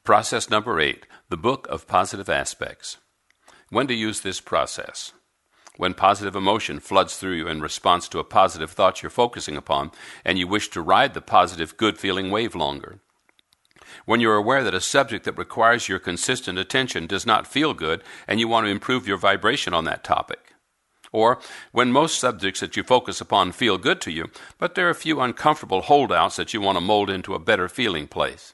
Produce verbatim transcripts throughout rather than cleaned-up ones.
Process number eight, the Book of Positive Aspects. When to use this process? When positive emotion floods through you in response to a positive thought you're focusing upon, and you wish to ride the positive, good-feeling wave longer. When you're aware that a subject that requires your consistent attention does not feel good, and you want to improve your vibration on that topic. Or when most subjects that you focus upon feel good to you, but there are a few uncomfortable holdouts that you want to mold into a better feeling place.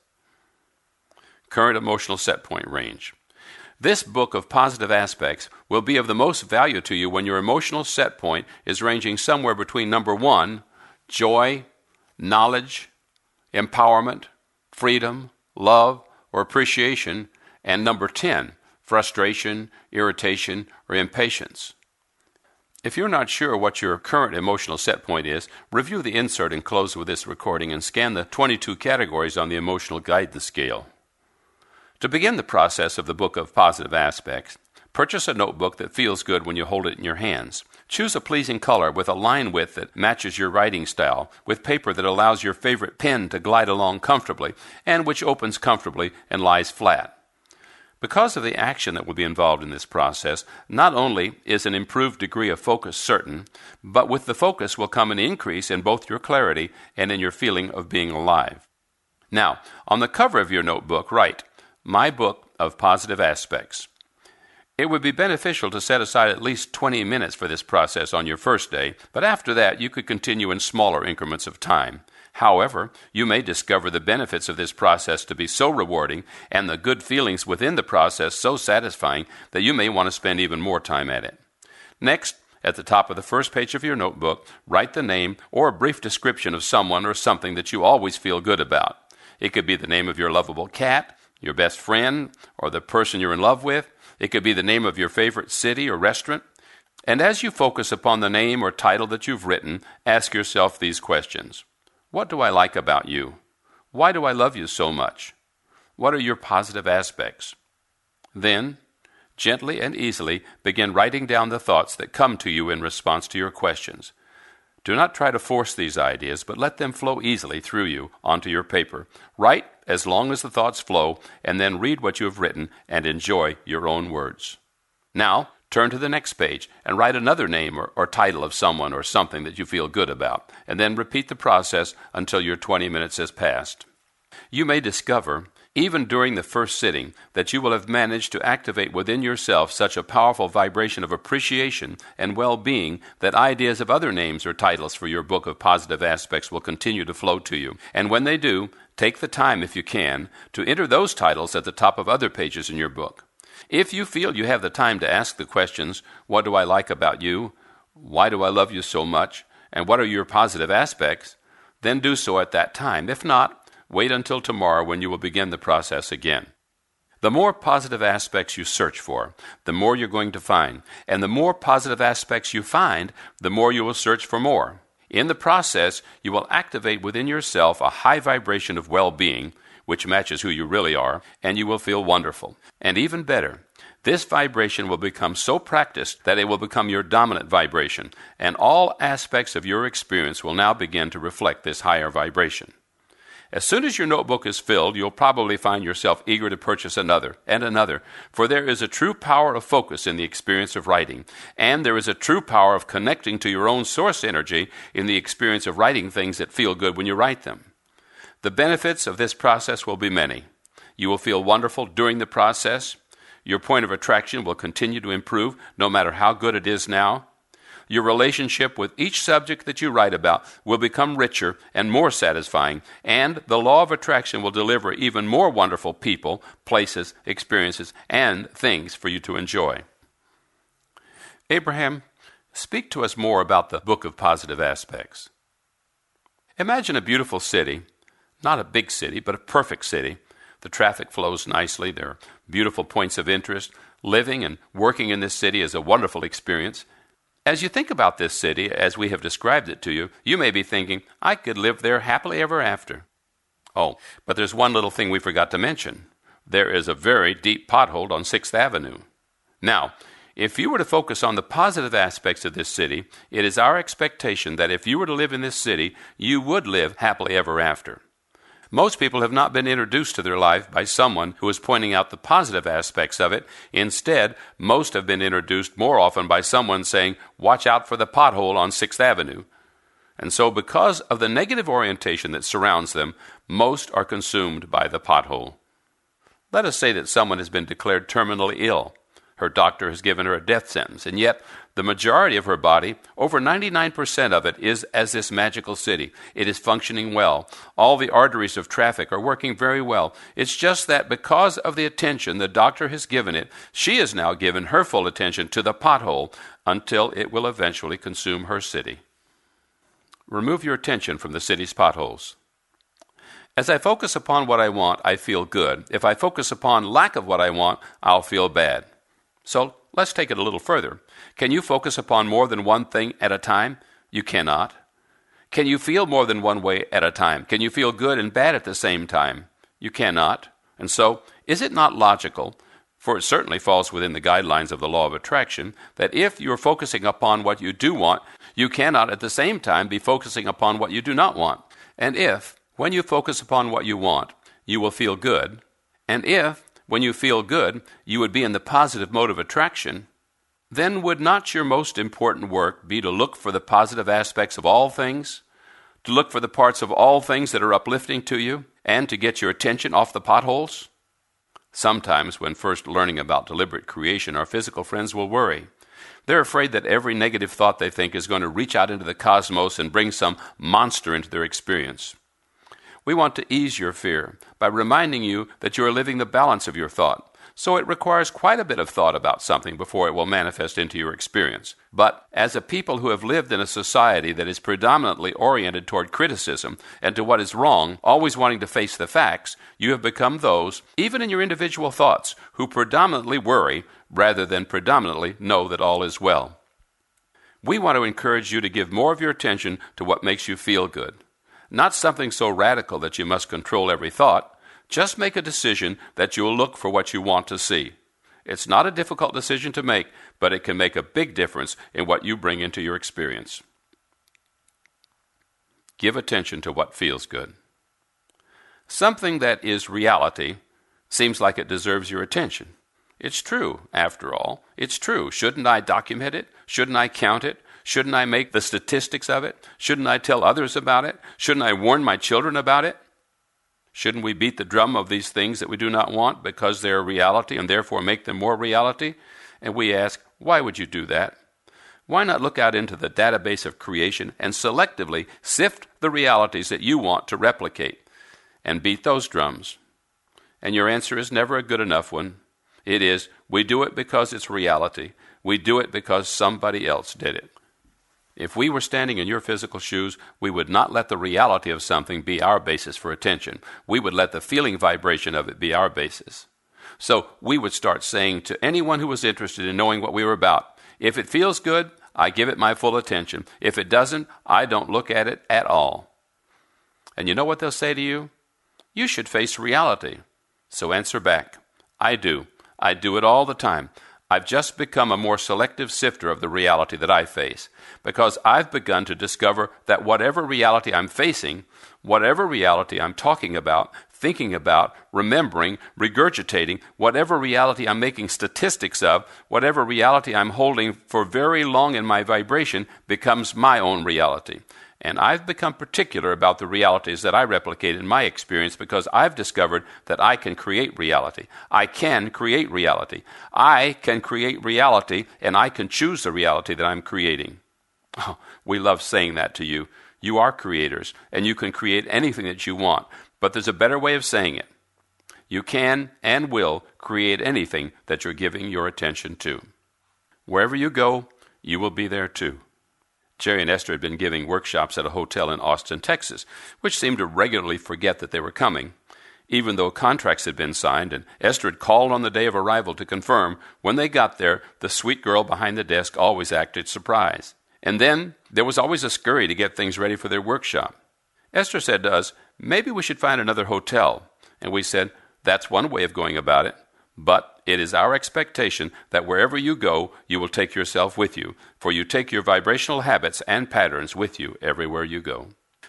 Current emotional set point range. This book of positive aspects will be of the most value to you when your emotional set point is ranging somewhere between number one, joy, knowledge, empowerment, freedom, love, or appreciation, and number ten, frustration, irritation, or impatience. If you're not sure what your current emotional set point is, review the insert enclosed with this recording and scan the twenty-two categories on the emotional guidance scale. To begin the process of the Book of Positive Aspects, purchase a notebook that feels good when you hold it in your hands. Choose a pleasing color with a line width that matches your writing style, with paper that allows your favorite pen to glide along comfortably, and which opens comfortably and lies flat. Because of the action that will be involved in this process, not only is an improved degree of focus certain, but with the focus will come an increase in both your clarity and in your feeling of being alive. Now, on the cover of your notebook, write, My Book of Positive Aspects. It would be beneficial to set aside at least twenty minutes for this process on your first day, but after that you could continue in smaller increments of time. However, you may discover the benefits of this process to be so rewarding and the good feelings within the process so satisfying that you may want to spend even more time at it. Next, at the top of the first page of your notebook, write the name or a brief description of someone or something that you always feel good about. It could be the name of your lovable cat, your best friend, or the person you're in love with. It could be the name of your favorite city or restaurant. And as you focus upon the name or title that you've written, ask yourself these questions. What do I like about you? Why do I love you so much? What are your positive aspects? Then, gently and easily, begin writing down the thoughts that come to you in response to your questions. Do not try to force these ideas, but let them flow easily through you onto your paper. Write as long as the thoughts flow, and then read what you have written and enjoy your own words. Now, turn to the next page and write another name or, or title of someone or something that you feel good about, and then repeat the process until your twenty minutes has passed. You may discover, even during the first sitting, that you will have managed to activate within yourself such a powerful vibration of appreciation and well-being that ideas of other names or titles for your book of positive aspects will continue to flow to you. And when they do, take the time, if you can, to enter those titles at the top of other pages in your book. If you feel you have the time to ask the questions, what do I like about you? Why do I love you so much? And what are your positive aspects? Then do so at that time. If not, wait until tomorrow when you will begin the process again. The more positive aspects you search for, the more you're going to find. And the more positive aspects you find, the more you will search for more. In the process, you will activate within yourself a high vibration of well-being, which matches who you really are, and you will feel wonderful. And even better, this vibration will become so practiced that it will become your dominant vibration, and all aspects of your experience will now begin to reflect this higher vibration. As soon as your notebook is filled, you'll probably find yourself eager to purchase another and another, for there is a true power of focus in the experience of writing, and there is a true power of connecting to your own source energy in the experience of writing things that feel good when you write them. The benefits of this process will be many. You will feel wonderful during the process. Your point of attraction will continue to improve no matter how good it is now. Your relationship with each subject that you write about will become richer and more satisfying, and the law of attraction will deliver even more wonderful people, places, experiences, and things for you to enjoy. Abraham, speak to us more about the Book of Positive Aspects. Imagine a beautiful city, not a big city, but a perfect city. The traffic flows nicely. There are beautiful points of interest. Living and working in this city is a wonderful experience. As you think about this city, as we have described it to you, you may be thinking, I could live there happily ever after. Oh, but there's one little thing we forgot to mention. There is a very deep pothole on sixth Avenue. Now, if you were to focus on the positive aspects of this city, it is our expectation that if you were to live in this city, you would live happily ever after. Most people have not been introduced to their life by someone who is pointing out the positive aspects of it. Instead, most have been introduced more often by someone saying, "Watch out for the pothole on sixth Avenue." And so because of the negative orientation that surrounds them, most are consumed by the pothole. Let us say that someone has been declared terminally ill. Her doctor has given her a death sentence, and yet the majority of her body, over ninety-nine percent of it, is as this magical city. It is functioning well. All the arteries of traffic are working very well. It's just that because of the attention the doctor has given it, she has now given her full attention to the pothole until it will eventually consume her city. Remove your attention from the city's potholes. As I focus upon what I want, I feel good. If I focus upon lack of what I want, I'll feel bad. So let's take it a little further. Can you focus upon more than one thing at a time? You cannot. Can you feel more than one way at a time? Can you feel good and bad at the same time? You cannot. And so, is it not logical, for it certainly falls within the guidelines of the law of attraction, that if you're focusing upon what you do want, you cannot at the same time be focusing upon what you do not want? And if, when you focus upon what you want, you will feel good, and if, when you feel good, you would be in the positive mode of attraction, then would not your most important work be to look for the positive aspects of all things, to look for the parts of all things that are uplifting to you, and to get your attention off the potholes? Sometimes, when first learning about deliberate creation, our physical friends will worry. They're afraid that every negative thought they think is going to reach out into the cosmos and bring some monster into their experience. We want to ease your fear by reminding you that you are living the balance of your thought. So it requires quite a bit of thought about something before it will manifest into your experience. But as a people who have lived in a society that is predominantly oriented toward criticism and to what is wrong, always wanting to face the facts, you have become those, even in your individual thoughts, who predominantly worry rather than predominantly know that all is well. We want to encourage you to give more of your attention to what makes you feel good. Not something so radical that you must control every thought. Just make a decision that you will look for what you want to see. It's not a difficult decision to make, but it can make a big difference in what you bring into your experience. Give attention to what feels good. Something that is reality seems like it deserves your attention. It's true, after all. It's true. Shouldn't I document it? Shouldn't I count it? Shouldn't I make the statistics of it? Shouldn't I tell others about it? Shouldn't I warn my children about it? Shouldn't we beat the drum of these things that we do not want because they are reality and therefore make them more reality? And we ask, why would you do that? Why not look out into the database of creation and selectively sift the realities that you want to replicate and beat those drums? And your answer is never a good enough one. It is, we do it because it's reality. We do it because somebody else did it. If we were standing in your physical shoes, we would not let the reality of something be our basis for attention. We would let the feeling vibration of it be our basis. So we would start saying to anyone who was interested in knowing what we were about, if it feels good, I give it my full attention. If it doesn't, I don't look at it at all. And you know what they'll say to you? You should face reality. So answer back, I do. I do it all the time. I've just become a more selective sifter of the reality that I face, because I've begun to discover that whatever reality I'm facing, whatever reality I'm talking about, thinking about, remembering, regurgitating, whatever reality I'm making statistics of, whatever reality I'm holding for very long in my vibration becomes my own reality. And I've become particular about the realities that I replicate in my experience because I've discovered that I can create reality. I can create reality. I can create reality, and I can choose the reality that I'm creating. Oh, we love saying that to you. You are creators, and you can create anything that you want. But there's a better way of saying it. You can and will create anything that you're giving your attention to. Wherever you go, you will be there too. Jerry and Esther had been giving workshops at a hotel in Austin, Texas, which seemed to regularly forget that they were coming. Even though contracts had been signed, and Esther had called on the day of arrival to confirm, when they got there, the sweet girl behind the desk always acted surprised. And then there was always a scurry to get things ready for their workshop. Esther said to us, maybe we should find another hotel. And we said, that's one way of going about it. But it is our expectation that wherever you go, you will take yourself with you, for you take your vibrational habits and patterns with you everywhere you go.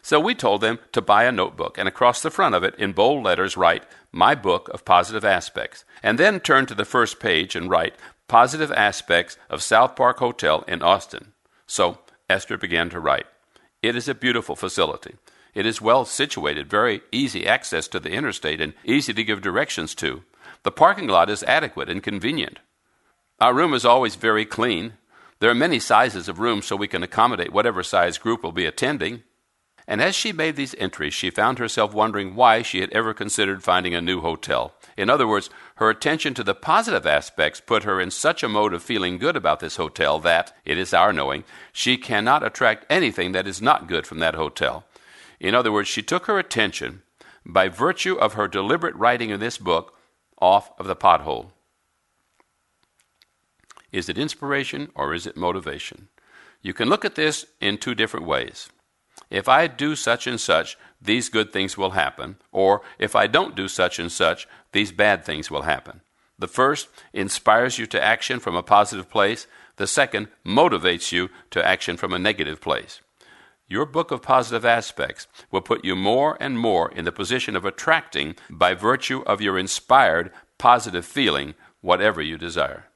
So we told them to buy a notebook and across the front of it in bold letters write, "My Book of Positive Aspects," and then turn to the first page and write, "Positive Aspects of South Park Hotel in Austin." So Esther began to write. It is a beautiful facility. It is well situated, very easy access to the interstate, and easy to give directions to. The parking lot is adequate and convenient. Our room is always very clean. There are many sizes of rooms so we can accommodate whatever size group will be attending. And as she made these entries, she found herself wondering why she had ever considered finding a new hotel. In other words, her attention to the positive aspects put her in such a mode of feeling good about this hotel that, it is our knowing, she cannot attract anything that is not good from that hotel. In other words, she took her attention, by virtue of her deliberate writing in this book, off of the pothole. Is it inspiration or is it motivation? You can look at this in two different ways. If I do such and such, these good things will happen. Or if I don't do such and such, these bad things will happen. The first inspires you to action from a positive place. The second motivates you to action from a negative place. Your book of positive aspects will put you more and more in the position of attracting, by virtue of your inspired positive feeling, whatever you desire.